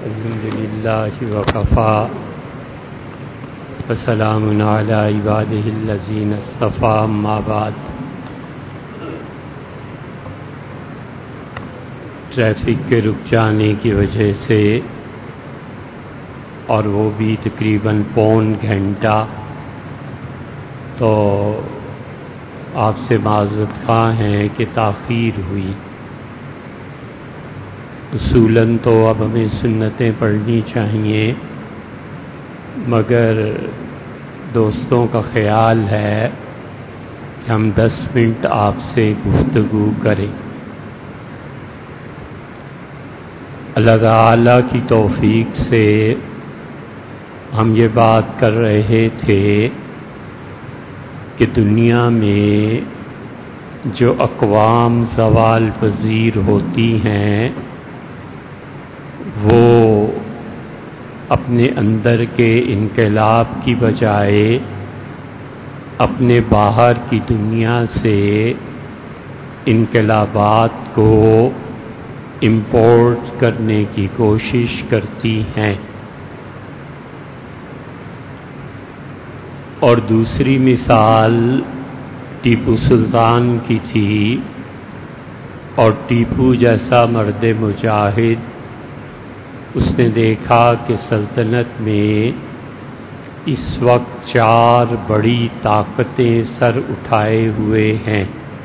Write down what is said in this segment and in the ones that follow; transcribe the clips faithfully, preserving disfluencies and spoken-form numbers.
الحمد للہ وکفیٰ وسلام علی عبادہ الذین اصطفیٰ اما بعد۔ ٹریفک کے رک جانے کی وجہ سے اور وہ بھی تقریباً پون گھنٹہ، تو آپ سے معذرت خواہ ہیں کہ تاخیر ہوئی۔ اصولاً تو اب ہمیں سنتیں پڑھنی چاہیے، مگر دوستوں کا خیال ہے کہ ہم دس منٹ آپ سے گفتگو کریں۔ اللہ تعالیٰ کی توفیق سے ہم یہ بات کر رہے تھے کہ دنیا میں جو اقوام زوال پذیر ہوتی ہیں وہ اپنے اندر کے انقلاب کی بجائے اپنے باہر کی دنیا سے انقلابات کو امپورٹ کرنے کی کوشش کرتی ہیں۔ اور دوسری مثال ٹیپو سلطان کی تھی، اور ٹیپو جیسا مرد مجاہد، اس نے دیکھا کہ سلطنت میں اس وقت چار بڑی طاقتیں سر اٹھائے ہوئے ہیں۔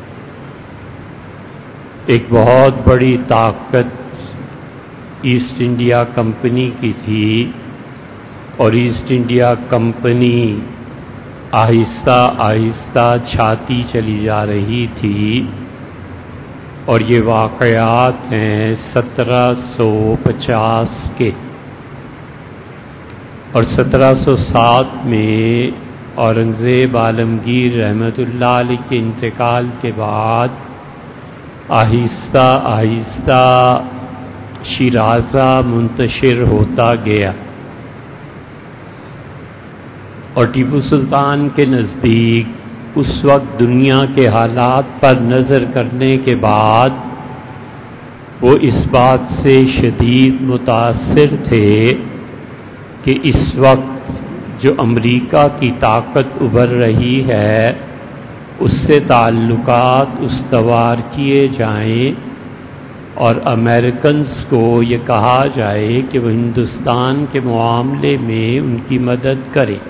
ایک بہت بڑی طاقت ایسٹ انڈیا کمپنی کی تھی، اور ایسٹ انڈیا کمپنی آہستہ آہستہ چھاتی چلی جا رہی تھی، اور یہ واقعات ہیں سترہ سو پچاس کے۔ اور سترہ سو سات میں اورنگزیب عالمگیر رحمۃ اللہ علیہ کے انتقال کے بعد آہستہ آہستہ شیرازہ منتشر ہوتا گیا، اور ٹیپو سلطان کے نزدیک اس وقت دنیا کے حالات پر نظر کرنے کے بعد وہ اس بات سے شدید متاثر تھے کہ اس وقت جو امریکہ کی طاقت ابھر رہی ہے اس سے تعلقات استوار کیے جائیں، اور امریکنز کو یہ کہا جائے کہ وہ ہندوستان کے معاملے میں ان کی مدد کریں۔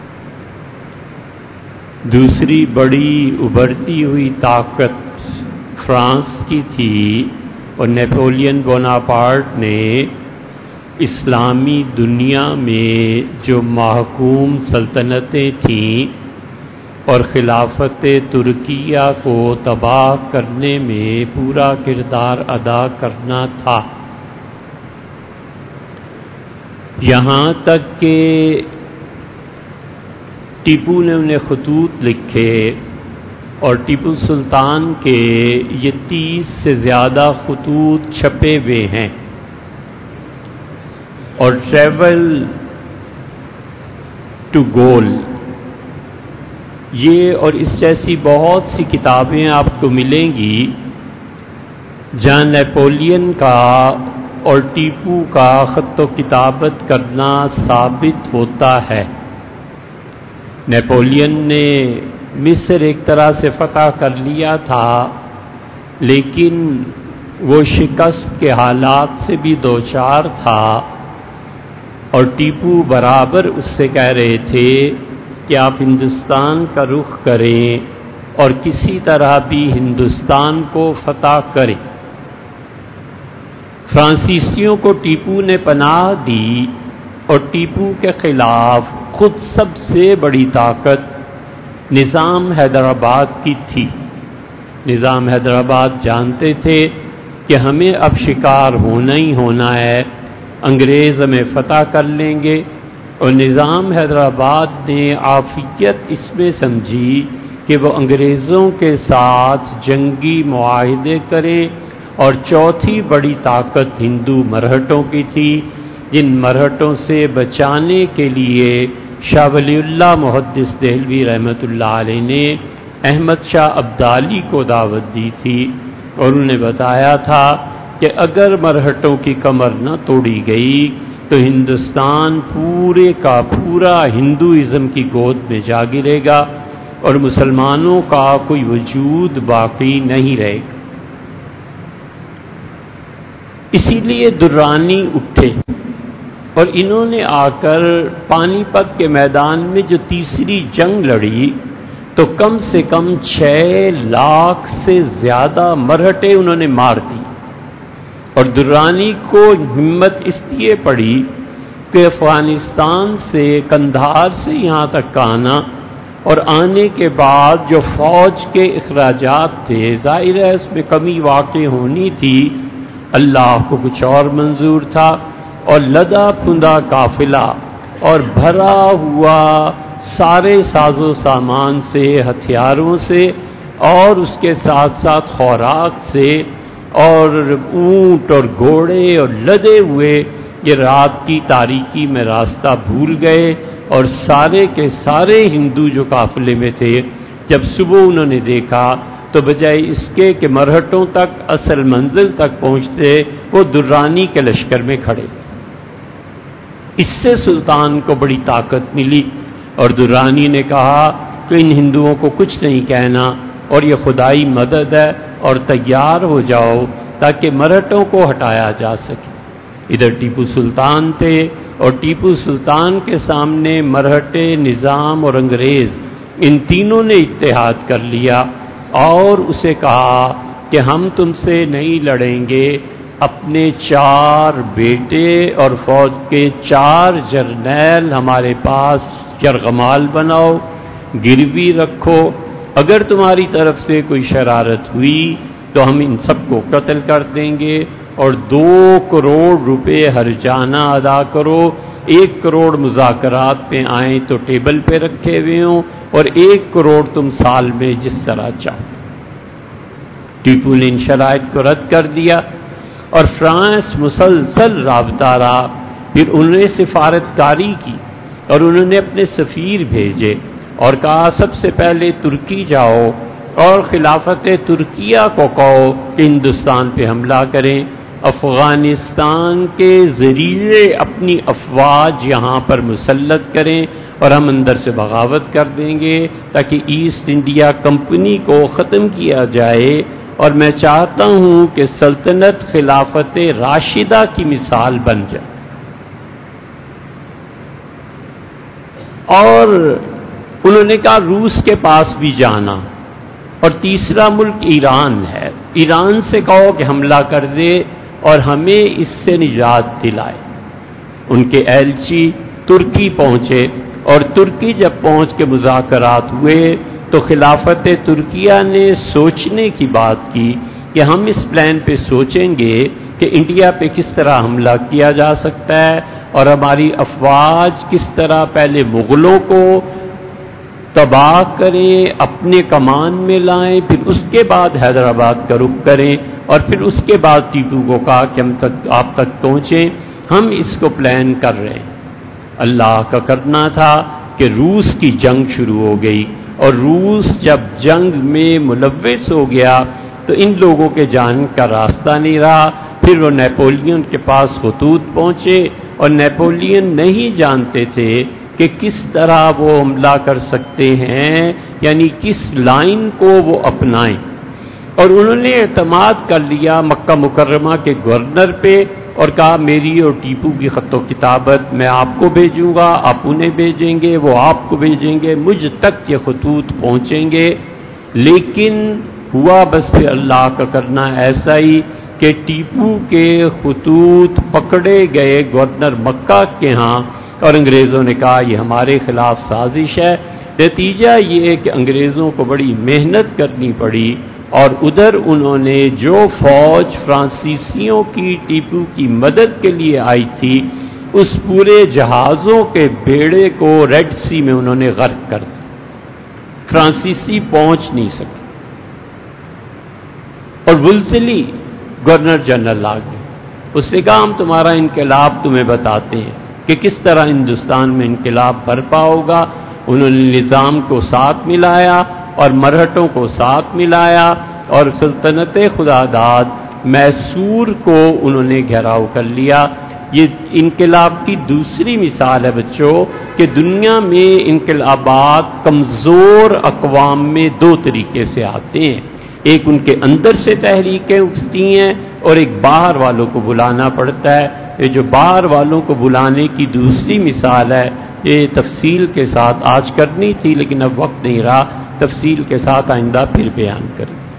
دوسری بڑی ابھرتی ہوئی طاقت فرانس کی تھی، اور نیپولین بوناپارٹ نے اسلامی دنیا میں جو محکوم سلطنتیں تھیں اور خلافت ترکیہ کو تباہ کرنے میں پورا کردار ادا کرنا تھا، یہاں تک کہ ٹیپو نے انہیں خطوط لکھے، اور ٹیپو سلطان کے یہ تیس سے زیادہ خطوط چھپے ہوئے ہیں، اور ٹریول ٹو گول یہ اور اس جیسی بہت سی کتابیں آپ کو ملیں گی جہاں نیپولین کا اور ٹیپو کا خط و کتابت کرنا ثابت ہوتا ہے۔ نیپولین نے مصر ایک طرح سے فتح کر لیا تھا، لیکن وہ شکست کے حالات سے بھی دوچار تھا، اور ٹیپو برابر اس سے کہہ رہے تھے کہ آپ ہندوستان کا رخ کریں اور کسی طرح بھی ہندوستان کو فتح کریں۔ فرانسیسیوں کو ٹیپو نے پناہ دی، اور ٹیپو کے خلاف خود سب سے بڑی طاقت نظام حیدرآباد کی تھی۔ نظام حیدرآباد جانتے تھے کہ ہمیں اب شکار ہونا ہی ہونا ہے، انگریز ہمیں فتح کر لیں گے، اور نظام حیدرآباد نے عافیت اس میں سمجھی کہ وہ انگریزوں کے ساتھ جنگی معاہدے کریں، اور چوتھی بڑی طاقت ہندو مرہٹوں کی تھی، جن مرہٹوں سے بچانے کے لیے شاہ ولی اللہ محدث دہلوی رحمۃ اللہ علیہ نے احمد شاہ ابدالی کو دعوت دی تھی، اور انہیں بتایا تھا کہ اگر مرہٹوں کی کمر نہ توڑی گئی تو ہندوستان پورے کا پورا ہندوازم کی گود میں جا گرے گا اور مسلمانوں کا کوئی وجود باقی نہیں رہے گا۔ اسی لیے درانی اٹھے اور انہوں نے آ کر پانی پت کے میدان میں جو تیسری جنگ لڑی تو کم سے کم چھ لاکھ سے زیادہ مرہٹے انہوں نے مار دی، اور درانی کو ہمت اس لیے پڑی کہ افغانستان سے کندھار سے یہاں تک آنا اور آنے کے بعد جو فوج کے اخراجات تھے ظاہر ہے اس میں کمی واقع ہونی تھی، اللہ کو کچھ اور منظور تھا، اور لدا پھندا قافلہ اور بھرا ہوا سارے ساز و سامان سے، ہتھیاروں سے، اور اس کے ساتھ ساتھ خوراک سے، اور اونٹ اور گھوڑے اور لدے ہوئے یہ رات کی تاریکی میں راستہ بھول گئے، اور سارے کے سارے ہندو جو قافلے میں تھے جب صبح انہوں نے دیکھا تو بجائے اس کے کہ مرہٹوں تک اصل منزل تک پہنچتے وہ درانی کے لشکر میں کھڑے۔ اس سے سلطان کو بڑی طاقت ملی، اور درانی نے کہا کہ ان ہندوؤں کو کچھ نہیں کہنا اور یہ خدائی مدد ہے، اور تیار ہو جاؤ تاکہ مرہٹوں کو ہٹایا جا سکے۔ ادھر ٹیپو سلطان تھے، اور ٹیپو سلطان کے سامنے مرہٹے نظام اور انگریز ان تینوں نے اتحاد کر لیا اور اسے کہا کہ ہم تم سے نہیں لڑیں گے، اپنے چار بیٹے اور فوج کے چار جرنیل ہمارے پاس یرغمال بناؤ، گروی رکھو، اگر تمہاری طرف سے کوئی شرارت ہوئی تو ہم ان سب کو قتل کر دیں گے، اور دو کروڑ روپے ہر جانہ ادا کرو، ایک کروڑ مذاکرات پہ آئیں تو ٹیبل پہ رکھے ہوئے ہوں، اور ایک کروڑ تم سال میں جس طرح چاہو۔ ٹیپو نے ان شرائط کو رد کر دیا، اور فرانس مسلسل رابطہ رہا۔ پھر انہوں نے سفارتکاری کی اور انہوں نے اپنے سفیر بھیجے اور کہا سب سے پہلے ترکی جاؤ اور خلافت ترکیہ کو کہو کہ ہندوستان پہ حملہ کریں، افغانستان کے ذریعے اپنی افواج یہاں پر مسلط کریں، اور ہم اندر سے بغاوت کر دیں گے تاکہ ایسٹ انڈیا کمپنی کو ختم کیا جائے، اور میں چاہتا ہوں کہ سلطنت خلافت راشدہ کی مثال بن جائے۔ اور انہوں نے کہا روس کے پاس بھی جانا، اور تیسرا ملک ایران ہے، ایران سے کہو کہ حملہ کر دے اور ہمیں اس سے نجات دلائے۔ ان کے ایلچی ترکی پہنچے، اور ترکی جب پہنچ کے مذاکرات ہوئے تو خلافت ترکیہ نے سوچنے کی بات کی کہ ہم اس پلان پہ سوچیں گے کہ انڈیا پہ کس طرح حملہ کیا جا سکتا ہے، اور ہماری افواج کس طرح پہلے مغلوں کو تباہ کریں، اپنے کمان میں لائیں، پھر اس کے بعد حیدرآباد کا رخ کریں، اور پھر اس کے بعد ٹیپو کو کہا کہ ہم تک آپ تک پہنچیں، ہم اس کو پلان کر رہے ہیں۔ اللہ کا کرنا تھا کہ روس کی جنگ شروع ہو گئی، اور روس جب جنگ میں ملوث ہو گیا تو ان لوگوں کے جانے کا راستہ نہیں رہا۔ پھر وہ نیپولین کے پاس خطوط پہنچے، اور نیپولین نہیں جانتے تھے کہ کس طرح وہ حملہ کر سکتے ہیں، یعنی کس لائن کو وہ اپنائیں، اور انہوں نے اعتماد کر لیا مکہ مکرمہ کے گورنر پہ اور کہا میری اور ٹیپو کی خط و کتابت میں آپ کو بھیجوں گا، آپ انہیں بھیجیں گے، وہ آپ کو بھیجیں گے، مجھ تک یہ خطوط پہنچیں گے۔ لیکن ہوا بس پھر اللہ کا کرنا ایسا ہی کہ ٹیپو کے خطوط پکڑے گئے گورنر مکہ کے ہاں، اور انگریزوں نے کہا یہ ہمارے خلاف سازش ہے۔ نتیجہ یہ کہ انگریزوں کو بڑی محنت کرنی پڑی، اور ادھر انہوں نے جو فوج فرانسیسیوں کی ٹیپو کی مدد کے لیے آئی تھی اس پورے جہازوں کے بیڑے کو ریڈ سی میں انہوں نے غرق کر دیا، فرانسیسی پہنچ نہیں سکے، اور ولزلی گورنر جنرل آ گئے، اس نے کہا ہم تمہارا انقلاب تمہیں بتاتے ہیں کہ کس طرح ہندوستان میں انقلاب برپا ہوگا۔ انہوں نے نظام کو ساتھ ملایا اور مرہٹوں کو ساتھ ملایا، اور سلطنت خدا داد میسور کو انہوں نے گھیراؤ کر لیا۔ یہ انقلاب کی دوسری مثال ہے بچوں کہ دنیا میں انقلابات کمزور اقوام میں دو طریقے سے آتے ہیں، ایک ان کے اندر سے تحریکیں اٹھتی ہیں اور ایک باہر والوں کو بلانا پڑتا ہے۔ یہ جو باہر والوں کو بلانے کی دوسری مثال ہے، یہ تفصیل کے ساتھ آج کرنی تھی لیکن اب وقت نہیں رہا، تفصیل کے ساتھ آئندہ پھر بیان کریں۔